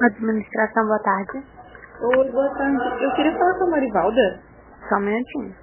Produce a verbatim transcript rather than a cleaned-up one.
Administração, boa tarde. Oi, boa tarde. Eu queria falar com a Marivalda. Só um minutinho.